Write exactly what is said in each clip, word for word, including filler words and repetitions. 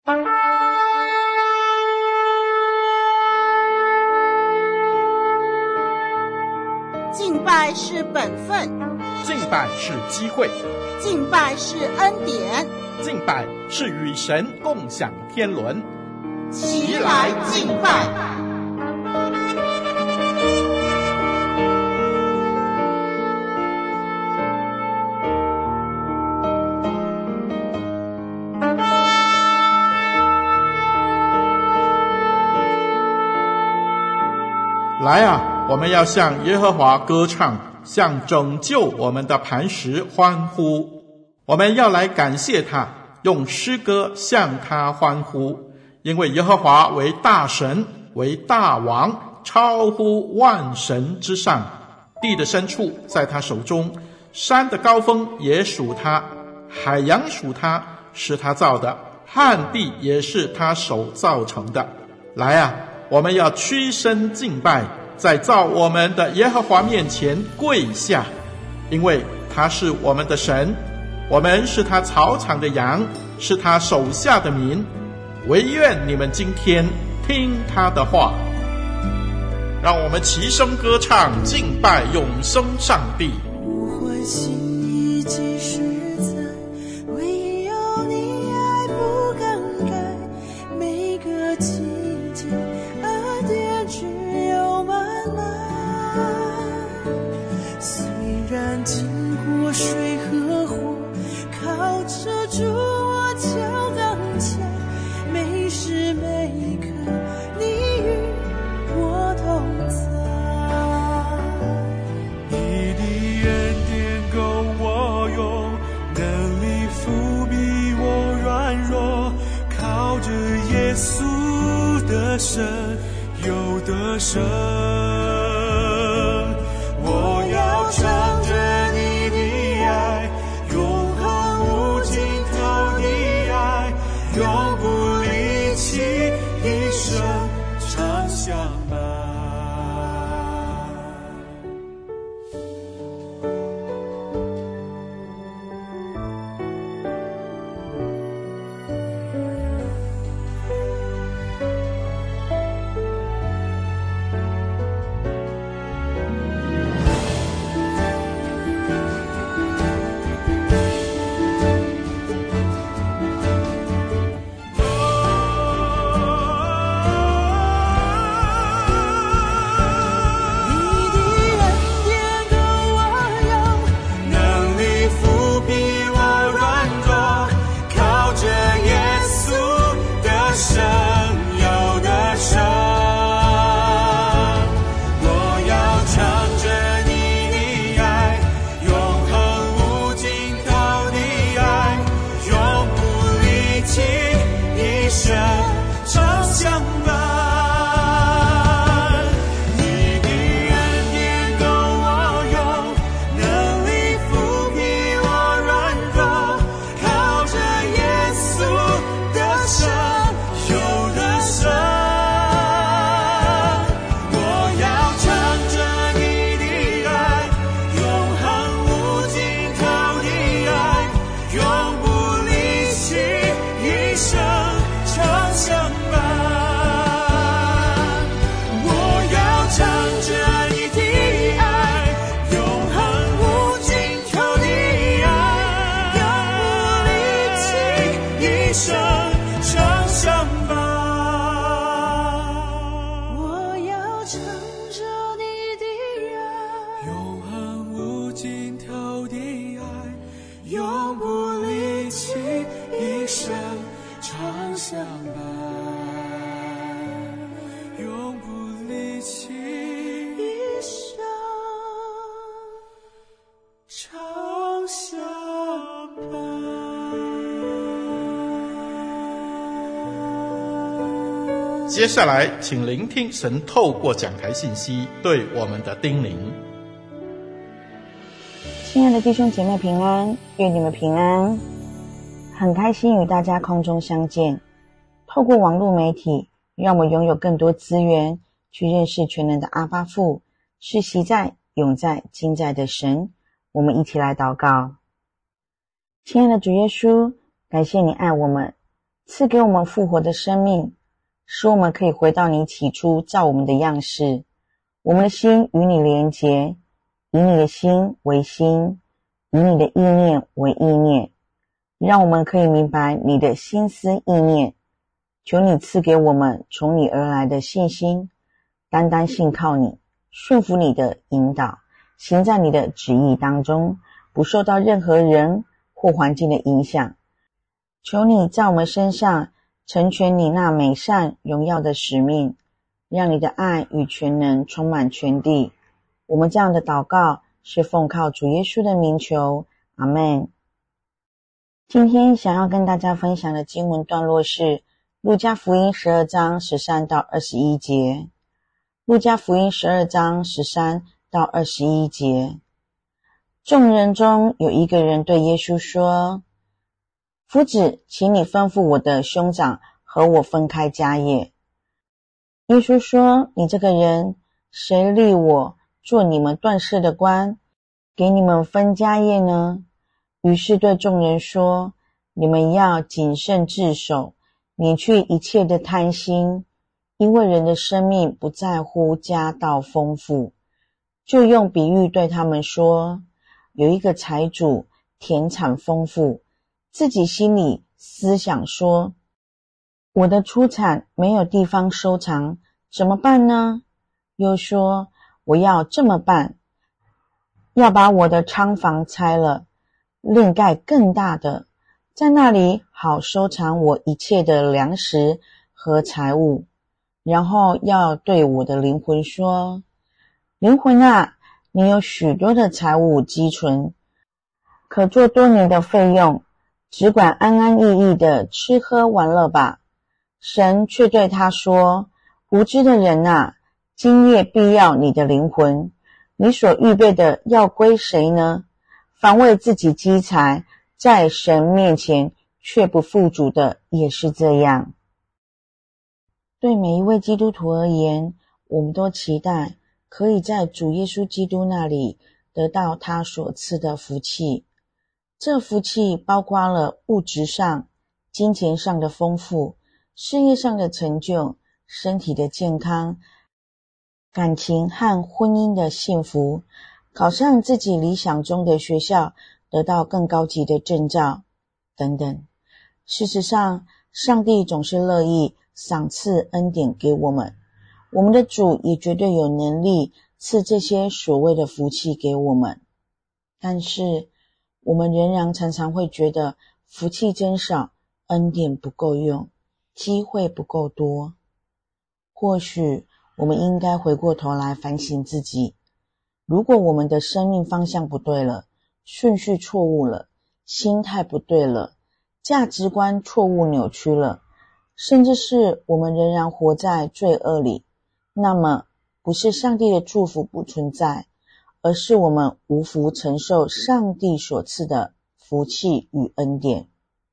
敬拜是本分， 敬拜是机会， 敬拜是恩典， 敬拜是与神共享天伦。 齐来敬拜。 来啊，我们要向耶和华歌唱，向拯救我们的磐石欢呼。我们要来感谢他，用诗歌向他欢呼，因为耶和华为大神，为大王，超乎万神之上。地的深处在他手中，山的高峰也属他，海洋属他，是他造的，旱地也是他手造成的。来啊，我们要屈身敬拜，在造我们的耶和华面前跪下，因为他是我们的神，我们是他草场的羊，是他手下的民。惟愿你们今天听他的话。让我们齐声歌唱，敬拜永生上帝。 不欢喜你即实在，唯有你爱不更改，每个季节恩典只有满满。虽然经过水和火，靠着主我就刚强，每时每刻你与我同在。 你的恩典够我用，能力覆庇我软弱，靠着耶稣的神有得胜。我要唱着你的爱，永恒无尽头的爱，永不离弃，一生常相伴。 接下来请聆听神透过讲台信息对我们的叮咛。 亲爱的弟兄姐妹平安，愿你们平安。很开心与大家空中相见，透过网络媒体，让我拥有更多资源去认识全能的阿爸父，是昔在、永在、今在的神。我们一起来祷告。亲爱的主耶稣，感谢你爱我们， 赐给我们复活的生命，使我们可以回到你起初造我们的样式。我们的心与你连结，以你的心为心，以你的意念为意念，让我们可以明白你的心思意念。求你赐给我们从你而来的信心，单单信靠你，顺服你的引导，行在你的旨意当中，不受到任何人或环境的影响。求你在我们身上成全你那美善荣耀的使命，让你的爱与全能充满全地。我们这样的祷告是奉靠主耶稣的名求，阿们。今天想要跟大家分享的经文段落是路加福音十二章十三到二十一节。路加福音十二章十三到二十一节。众人中有一个人对耶稣说：夫子，请你吩咐我的兄长和我分开家业。耶稣说：你这个人，谁立我做你们断事的官，给你们分家业呢？于是对众人说：你们要谨慎自守，免去一切的贪心，因为人的生命不在乎家道丰富。就用比喻对他们说：有一个财主田产丰富，自己心里思想说：我的出产没有地方收藏，怎么办呢？又说：我要这么办，要把我的仓房拆了，另盖更大的，在那里好收藏我一切的粮食和财物。然后要对我的灵魂说：灵魂啊，你有许多的财物积存，可做多年的费用，只管安安逸逸的吃喝玩乐吧。神却对他说：无知的人啊，今夜必要你的灵魂，你所预备的要归谁呢？凡为自己积财，在神面前却不富足的也是这样。对每一位基督徒而言，我们都期待可以在主耶稣基督那里得到他所赐的福气。这福气包括了物质上、金钱上的丰富，事业上的成就，身体的健康，感情和婚姻的幸福，考上自己理想中的学校，得到更高级的证照等等。事实上，上帝总是乐意赏赐恩典给我们，我们的主也绝对有能力赐这些所谓的福气给我们。但是我们仍然常常会觉得福气真少，恩典不够用，机会不够多。或许我们应该回过头来反省自己，如果我们的生命方向不对了，顺序错误了，心态不对了，价值观错误扭曲了，甚至是我们仍然活在罪恶里，那么不是上帝的祝福不存在，而是我们无福承受上帝所赐的福气与恩典。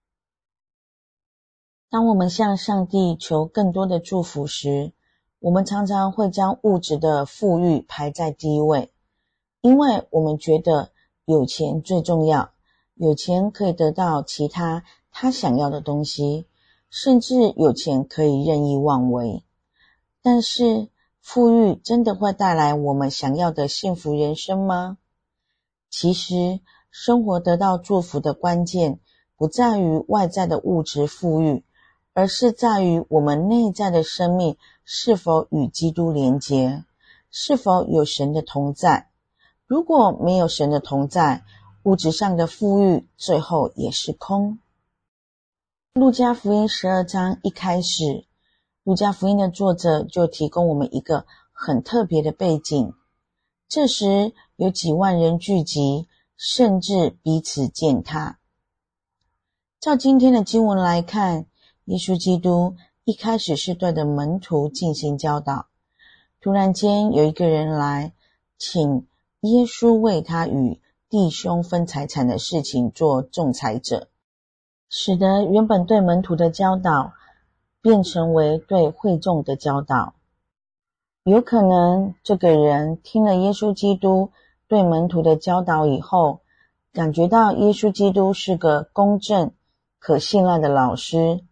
当我们向上帝求更多的祝福时，我们常常会将物质的富裕排在第一位，因为我们觉得有钱最重要，有钱可以得到其他他想要的东西，甚至有钱可以任意妄为。但是富裕真的会带来我们想要的幸福人生吗？其实生活得到祝福的关键不在于外在的物质富裕，而是在于我们内在的生命是否与基督连结，是否有神的同在。如果没有神的同在，物质上的富裕最后也是空。路加福音十二章一开始，路加福音的作者就提供我们一个很特别的背景。这时有几万人聚集，甚至彼此践踏。照今天的经文来看，耶稣基督一开始是对着门徒进行教导，突然间有一个人来请耶稣为他与弟兄分财产的事情做仲裁者，使得原本对门徒的教导变成为对会众的教导。有可能这个人听了耶稣基督对门徒的教导以后，感觉到耶稣基督是个公正可信赖的老师，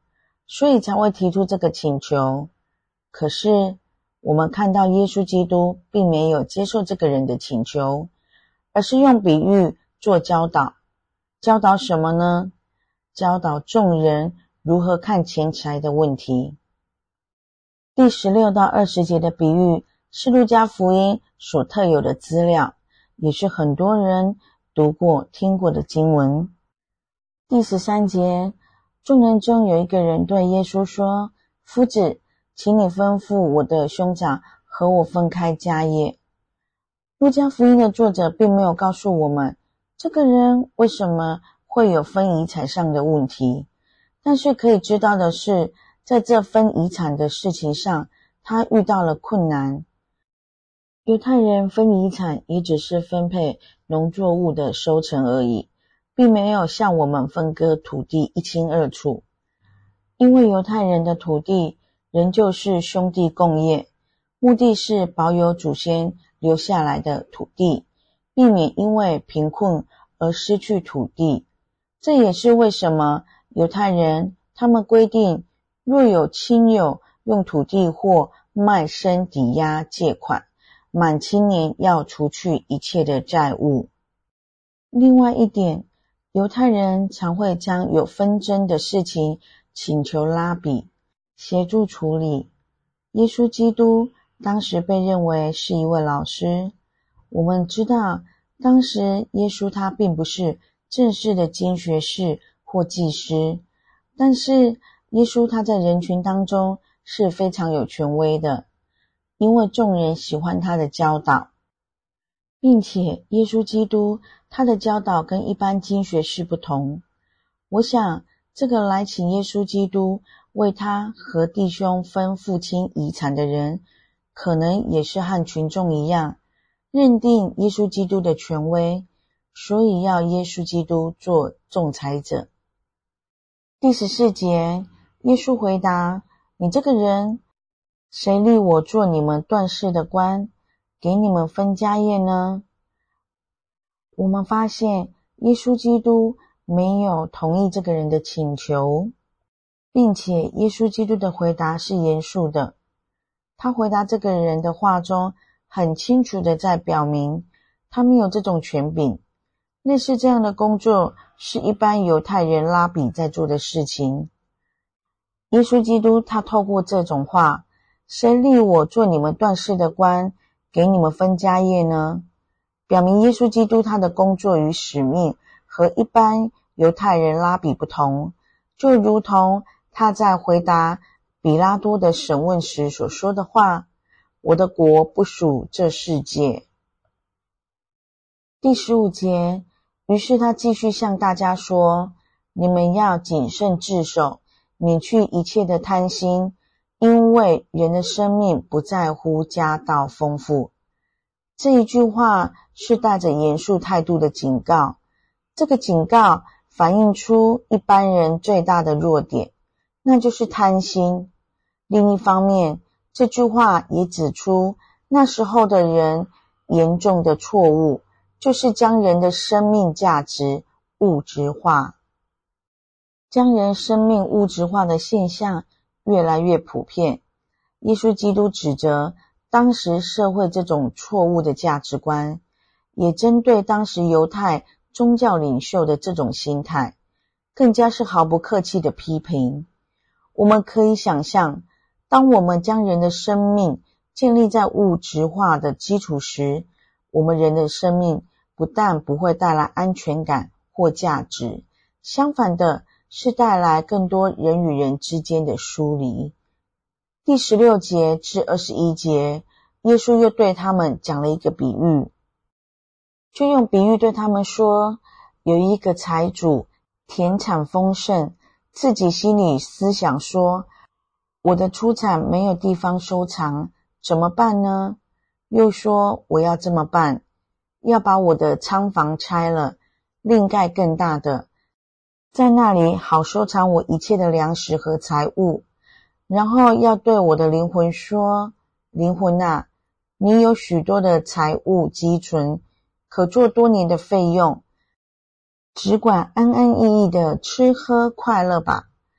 所以才会提出这个请求。可是我们看到耶稣基督并没有接受这个人的请求，而是用比喻做教导。教导什么呢？教导众人如何看钱财的问题。第十六到二十节的比喻是路加福音所特有的资料，也是很多人读过听过的经文。第十三节，众人中有一个人对耶稣说，夫子，请你吩咐我的兄长和我分开家业。路加福音的作者并没有告诉我们这个人为什么会有分遗产上的问题，但是可以知道的是，在这分遗产的事情上，他遇到了困难。犹太人分遗产也只是分配农作物的收成而已，并没有像我们分割土地一清二楚。因为犹太人的土地仍旧是兄弟共业，目的是保有祖先留下来的土地，避免因为贫困而失去土地。这也是为什么犹太人他们规定，若有亲友用土地或卖身抵押借款，满七年要除去一切的债务。另外一点，犹太人常会将有纷争的事情请求拉比协助处理。耶稣基督当时被认为是一位老师。我们知道当时耶稣他并不是正式的经学士或祭司，但是耶稣他在人群当中是非常有权威的，因为众人喜欢他的教导，并且耶稣基督他的教导跟一般经学士不同。我想这个来请耶稣基督为他和弟兄分父亲遗产的人，可能也是和群众一样，认定耶稣基督的权威，所以要耶稣基督做仲裁者。第十四节，耶稣回答，你这个人，谁立我做你们断事的官，给你们分家业呢？我们发现耶稣基督没有同意这个人的请求，并且耶稣基督的回答是严肃的。他回答这个人的话中很清楚的在表明他没有这种权柄，类似这样的工作是一般犹太人拉比在做的事情。耶稣基督他透过这种话，谁立我做你们断事的官，给你们分家业呢？表明耶稣基督他的工作与使命和一般犹太人拉比不同，就如同他在回答比拉多的审问时所说的话，我的国不属这世界。第十五节，于是他继续向大家说，你们要谨慎自守，免去一切的贪心，因为人的生命不在乎家道丰富。这一句话是带着严肃态度的警告，这个警告反映出一般人最大的弱点，那就是贪心。另一方面，这句话也指出那时候的人严重的错误，就是将人的生命价值物质化。将人生命物质化的现象越来越普遍。耶稣基督指责当时社会这种错误的价值观，也针对当时犹太宗教领袖的这种心态，更加是毫不客气的批评。我们可以想象，当我们将人的生命建立在物质化的基础时，我们人的生命不但不会带来安全感或价值，相反的是带来更多人与人之间的疏离。第十六节至二十一节，耶稣又对他们讲了一个比喻，就用比喻对他们说，有一个财主田产丰盛，自己心里思想说，我的出产没有地方收藏，怎么办呢？又说，我要这么办，要把我的仓房拆了，另盖更大的，在那里好收藏我一切的粮食和财物。然后要对我的灵魂说，灵魂啊，你有许多的财物积存，可做多年的费用，只管安安逸逸的吃喝快乐吧。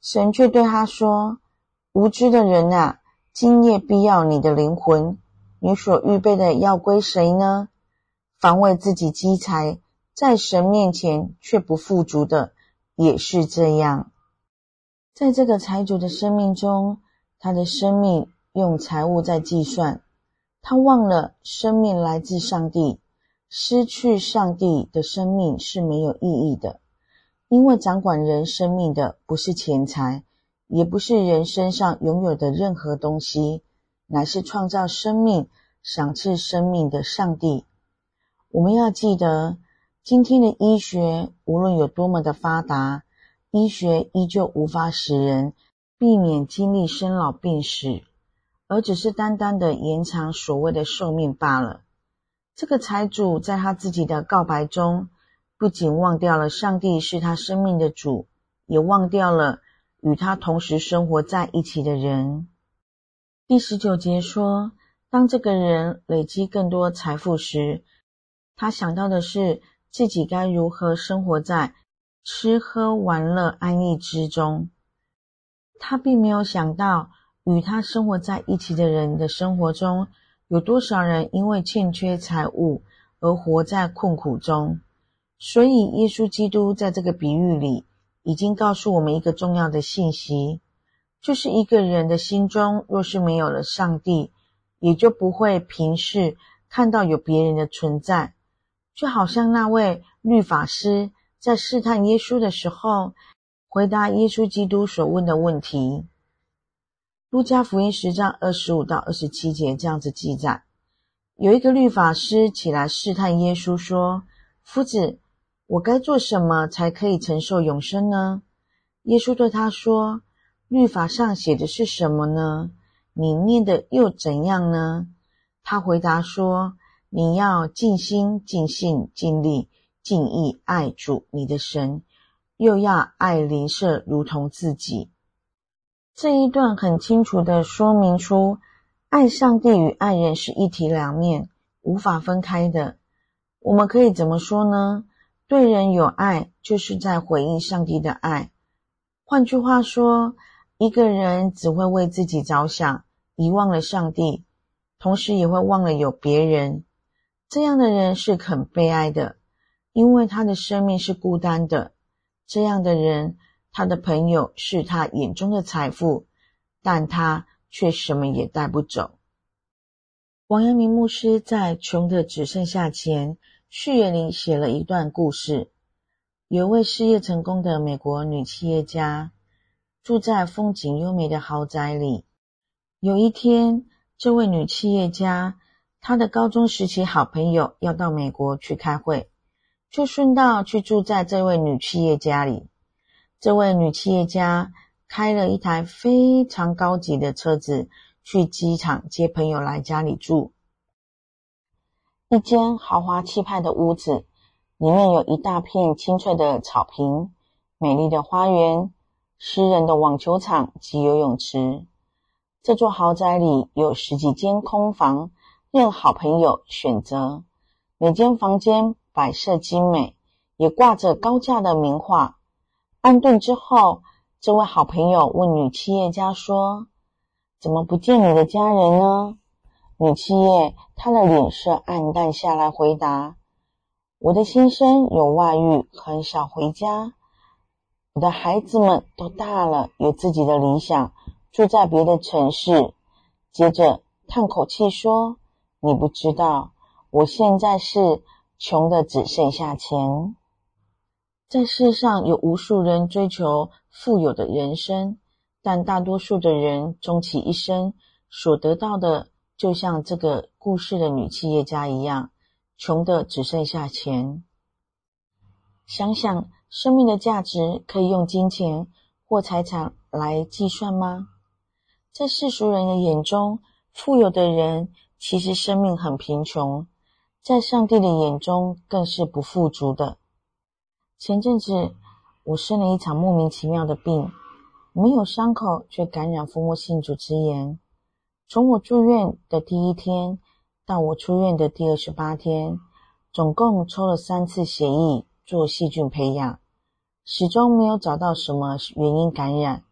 神却对他说，无知的人啊，今夜必要你的灵魂，你所预备的要归谁呢？凡为自己积财，在神面前却不富足的，也是这样。在这个财主的生命中，他的生命用财物在计算，他忘了生命来自上帝，失去上帝的生命是没有意义的。因为掌管人生命的不是钱财，也不是人身上拥有的任何东西，乃是创造生命、赏赐生命的上帝。我们要记得，今天的医学无论有多么的发达，医学依旧无法使人避免经历生老病死，而只是单单的延长所谓的寿命罢了。这个财主在他自己的告白中，不仅忘掉了上帝是他生命的主，也忘掉了与他同时生活在一起的人。第十九节说，当这个人累积更多财富时，他想到的是自己该如何生活在吃喝玩乐安逸之中。他并没有想到与他生活在一起的人的生活中，有多少人因为欠缺财物而活在困苦中。所以耶稣基督在这个比喻里已经告诉我们一个重要的信息，就是一个人的心中若是没有了上帝，也就不会凭视看到有别人的存在。就好像那位律法师在试探耶稣的时候，回答耶稣基督所问的问题。路加福音十章二十五到二十七节这样子记载，有一个律法师起来试探耶稣说，夫子，我该做什么才可以承受永生呢？耶稣对他说，律法上写的是什么呢？你念的又怎样呢？他回答说，你要尽心尽性尽力尽意爱主你的神，又要爱邻舍如同自己。这一段很清楚地说明出，爱上帝与爱人是一体两面，无法分开的。我们可以怎么说呢？对人有爱，就是在回应上帝的爱。换句话说，一个人只会为自己着想，遗忘了上帝，同时也会忘了有别人。这样的人是很悲哀的，因为他的生命是孤单的。这样的人，他的朋友是他眼中的财富，但他却什么也带不走。王阳明牧师在《穷的只剩下钱》序言里写了一段故事。有一位事业成功的美国女企业家，住在风景优美的豪宅里。有一天，这位女企业家她的高中时期好朋友要到美国去开会，就顺道去住在这位女企业家里。这位女企业家开了一台非常高级的车子去机场接朋友来家里住。一间豪华气派的屋子，里面有一大片青翠的草坪，美丽的花园，私人的网球场及游泳池。这座豪宅里有十几间空房，任好朋友选择。每间房间摆设精美，也挂着高价的名画。安顿之后，这位好朋友问女企业家说，怎么不见你的家人呢？女企业她的脸色暗淡下来，回答，我的先生有外遇，很少回家。我的孩子们都大了，有自己的理想，住在别的城市。接着叹口气说，你不知道，我现在是穷的只剩下钱。在世上有无数人追求富有的人生，但大多数的人终其一生所得到的，就像这个故事的女企业家一样，穷的只剩下钱。想想生命的价值可以用金钱或财产来计算吗？在世俗人的眼中，富有的人其实生命很贫穷，在上帝的眼中更是不富足的。前阵子我生了一场莫名其妙的病，没有伤口却感染蜂窝性组织炎。从我住院的第一天到我出院的第二十八天，总共抽了三次血液做细菌培养，始终没有找到什么原因感染，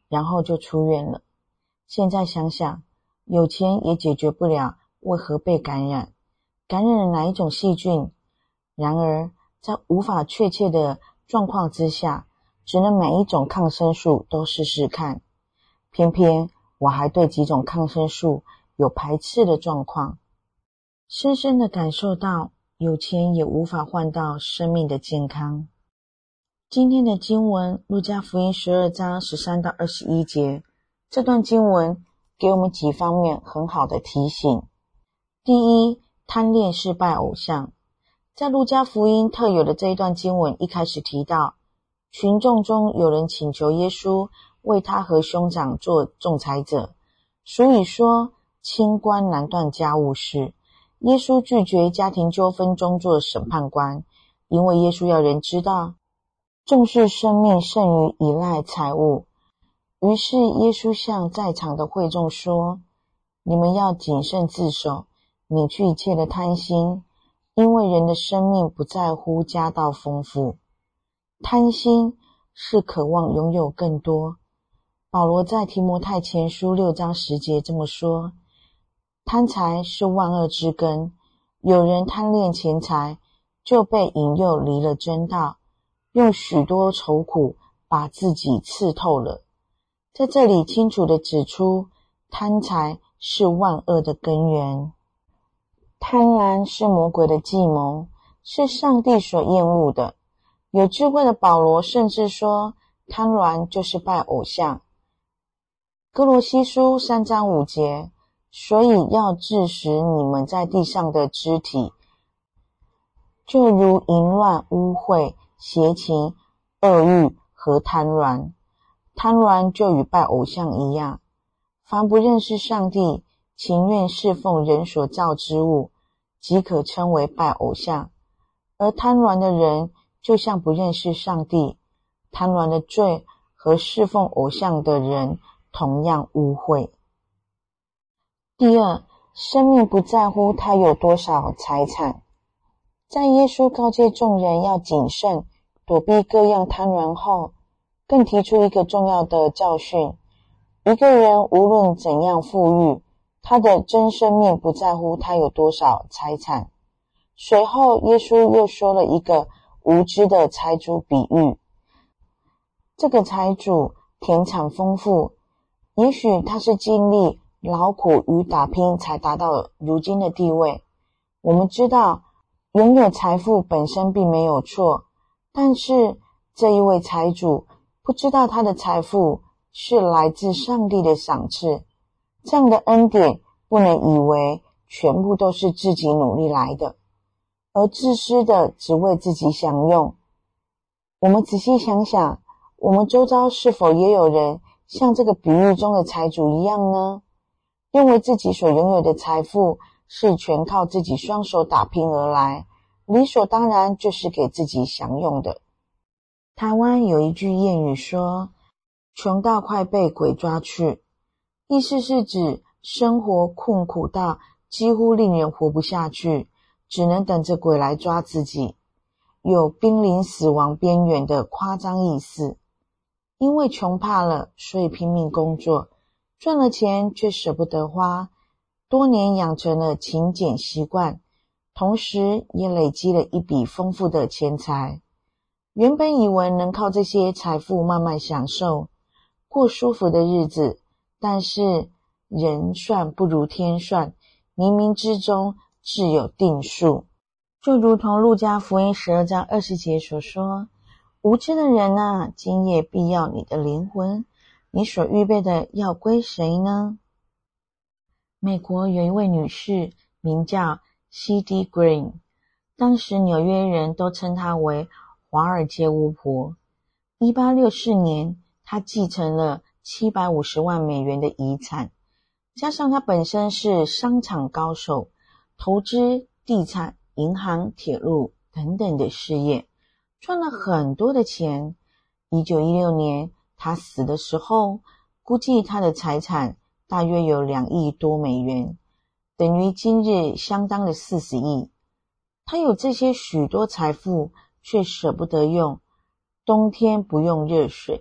然后就出院了。现在想想，有钱也解决不了为何被感染，感染了哪一种细菌。然而在无法确切的状况之下，只能每一种抗生素都试试看。偏偏我还对几种抗生素有排斥的状况，深深地感受到有钱也无法换到生命的健康。今天的经文路加福音十二章十三到二十一节，这段经文给我们几方面很好的提醒。第一，贪恋是拜偶像。在路加福音特有的这一段经文一开始提到，群众中有人请求耶稣为他和兄长做仲裁者，所以说清官难断家务事。耶稣拒绝家庭纠纷中做审判官，因为耶稣要人知道重视生命胜于依赖财物。于是耶稣向在场的会众说，你们要谨慎自守，免去一切的贪心，因为人的生命不在乎家道丰富。贪心是渴望拥有更多。保罗在提摩太前书六章十节这么说，贪财是万恶之根，有人贪恋钱财，就被引诱离了真道，用许多愁苦把自己刺透了。在这里清楚地指出，贪财是万恶的根源。贪婪是魔鬼的计谋，是上帝所厌恶的。有智慧的保罗甚至说，贪婪就是拜偶像。哥罗西书三章五节，所以要治死你们在地上的肢体，就如淫乱、污秽、邪情、恶欲和贪婪。贪婪就与拜偶像一样，凡不认识上帝，情愿侍奉人所造之物，即可称为拜偶像。而贪婪的人就像不认识上帝，贪婪的罪和侍奉偶像的人同样污秽。第二，生命不在乎他有多少财产。在耶稣告诫众人要谨慎，躲避各样贪婪后，更提出一个重要的教训，一个人无论怎样富裕，他的真生命不在乎他有多少财产。随后耶稣又说了一个无知的财主比喻。这个财主田产丰富，也许他是经历劳苦与打拼才达到如今的地位。我们知道拥有财富本身并没有错，但是这一位财主不知道他的财富是来自上帝的赏赐，这样的恩典不能以为全部都是自己努力来的，而自私的只为自己享用。我们仔细想想，我们周遭是否也有人像这个比喻中的财主一样呢？认为自己所拥有的财富是全靠自己双手打拼而来，理所当然就是给自己享用的。台湾有一句谚语说，穷到快被鬼抓去，意思是指生活困苦到几乎令人活不下去，只能等着鬼来抓自己，有濒临死亡边缘的夸张意思。因为穷怕了，所以拼命工作，赚了钱却舍不得花，多年养成了勤俭习惯，同时也累积了一笔丰富的钱财。原本以为能靠这些财富慢慢享受，过舒服的日子，但是人算不如天算，冥冥之中自有定数。就如同路加福音十二章二十节所说，无知的人啊，今夜必要你的灵魂，你所预备的要归谁呢？美国有一位女士名叫 C D Green， 当时纽约人都称她为华尔街巫婆。一八六四年，她继承了七百五十万美元的遗产，加上她本身是商场高手，投资、地产、银行、铁路等等的事业，赚了很多的钱。一九一六年她死的时候，估计她的财产大约有两亿多美元，等于今日相当的四十亿。她有这些许多财富，却舍不得用。冬天不用热水，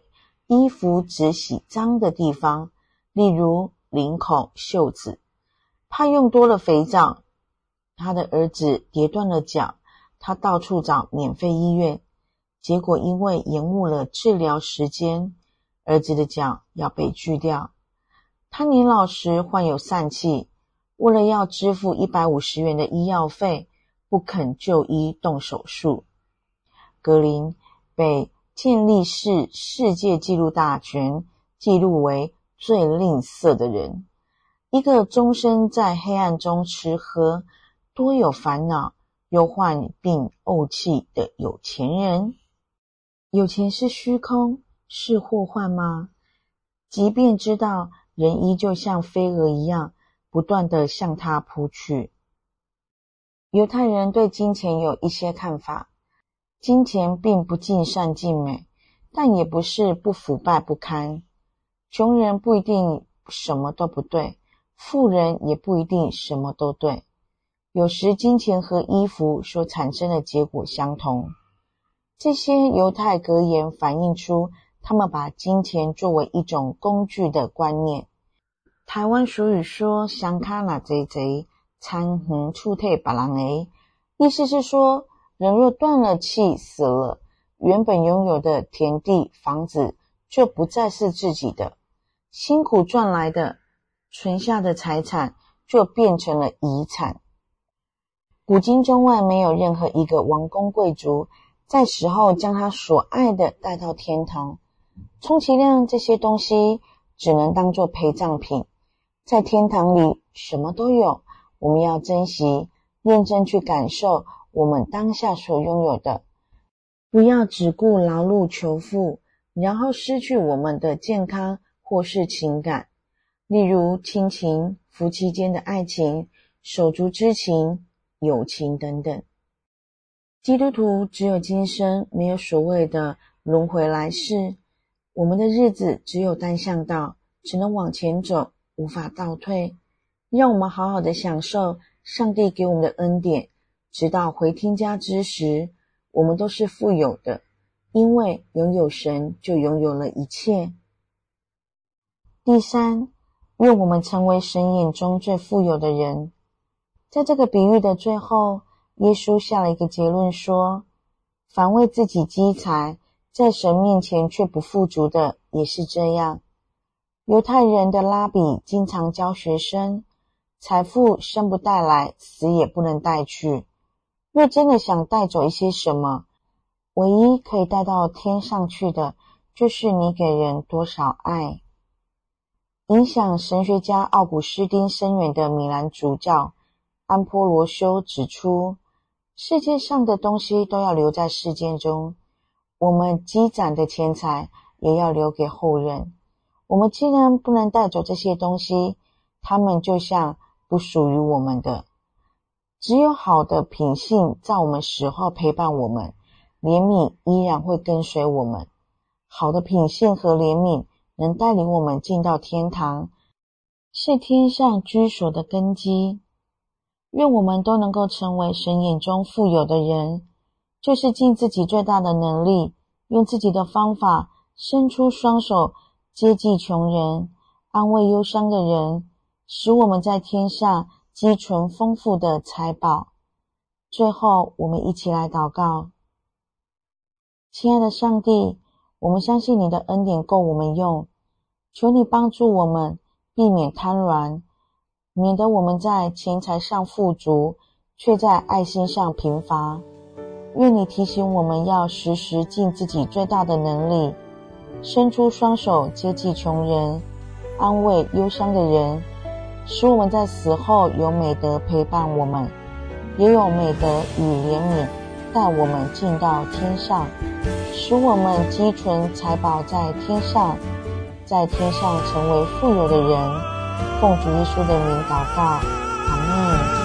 衣服只洗脏的地方，例如领口、袖子。怕用多了肥皂，他的儿子跌断了脚，他到处找免费医院，结果因为延误了治疗时间，儿子的脚要被锯掉。他年老时患有疝气，为了要支付一百五十元的医药费，不肯就医动手术。格林被健力士世界纪录大全记录为最吝啬的人，一个终身在黑暗中吃喝，多有烦恼，又患病怄气的有钱人。有钱是虚空，是祸患吗？即便知道，人依旧像飞蛾一样不断地向他扑去。犹太人对金钱有一些看法，金钱并不尽善尽美，但也不是不腐败不堪。穷人不一定什么都不对，富人也不一定什么都对。有时金钱和衣服所产生的结果相同。这些犹太格言反映出他们把金钱作为一种工具的观念。台湾俗语说双脚若坐坐，田园厝体别人的，意思是说，人若断了气死了，原本拥有的田地房子就不再是自己的，辛苦赚来的存下的财产就变成了遗产。古今中外没有任何一个王公贵族在死后将他所爱的带到天堂，充其量这些东西只能当作陪葬品。在天堂里什么都有，我们要珍惜，认真去感受我们当下所拥有的，不要只顾劳碌求富，然后失去我们的健康或是情感，例如亲情、夫妻间的爱情、手足之情、友情等等。基督徒只有今生，没有所谓的轮回来世，我们的日子只有单向道，只能往前走，无法倒退。让我们好好的享受上帝给我们的恩典，直到回天家之时，我们都是富有的，因为拥有神就拥有了一切。第三，愿我们成为神眼中最富有的人。在这个比喻的最后，耶稣下了一个结论说，凡为自己积财，在神面前却不富足的，也是这样。犹太人的拉比经常教学生，财富生不带来，死也不能带去。若真的想带走一些什么，唯一可以带到天上去的，就是你给人多少爱。影响神学家奥古斯丁深远的米兰主教安波罗修指出，世界上的东西都要留在世界中，我们积攒的钱财也要留给后人。我们既然不能带走这些东西，它们就像不属于我们的。只有好的品性在我们死后陪伴我们，怜悯依然会跟随我们。好的品性和怜悯能带领我们进到天堂，是天上居所的根基。愿我们都能够成为神眼中富有的人，就是尽自己最大的能力，用自己的方法伸出双手接济穷人，安慰忧伤的人，使我们在天上积存丰富的财宝。最后，我们一起来祷告。亲爱的上帝，我们相信你的恩典够我们用，求你帮助我们避免贪婪，免得我们在钱财上富足，却在爱心上贫乏。愿你提醒我们要时时尽自己最大的能力，伸出双手接济穷人，安慰忧伤的人，使我们在死后有美德陪伴我们，也有美德与怜悯带我们进到天上，使我们积存财宝在天上，在天上成为富有的人。奉主耶稣的名祷告，阿们。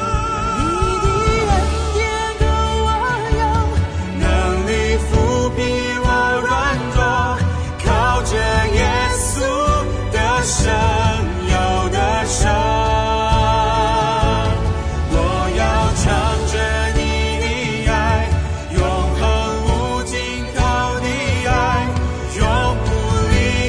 神有的神，我要唱着你的爱，永恒无尽头的爱，永不离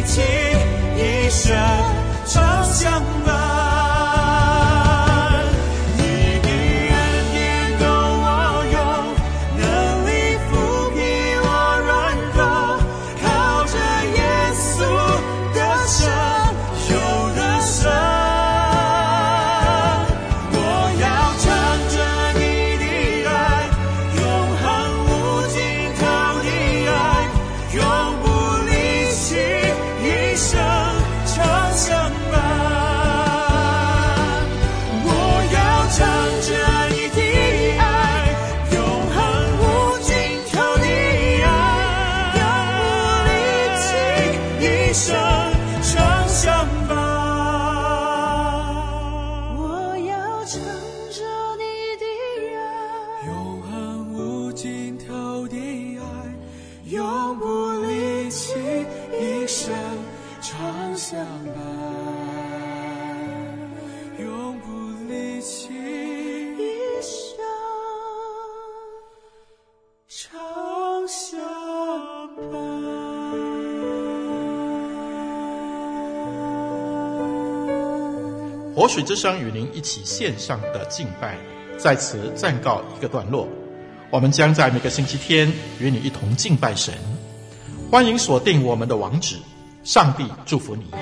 活水之声与您一起线上的敬拜，在此暂告一个段落。我们将在每个星期天与你一同敬拜神，欢迎锁定我们的网址。上帝祝福你。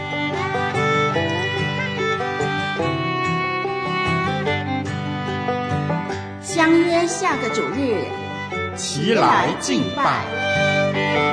相约下个主日， 齐来敬拜。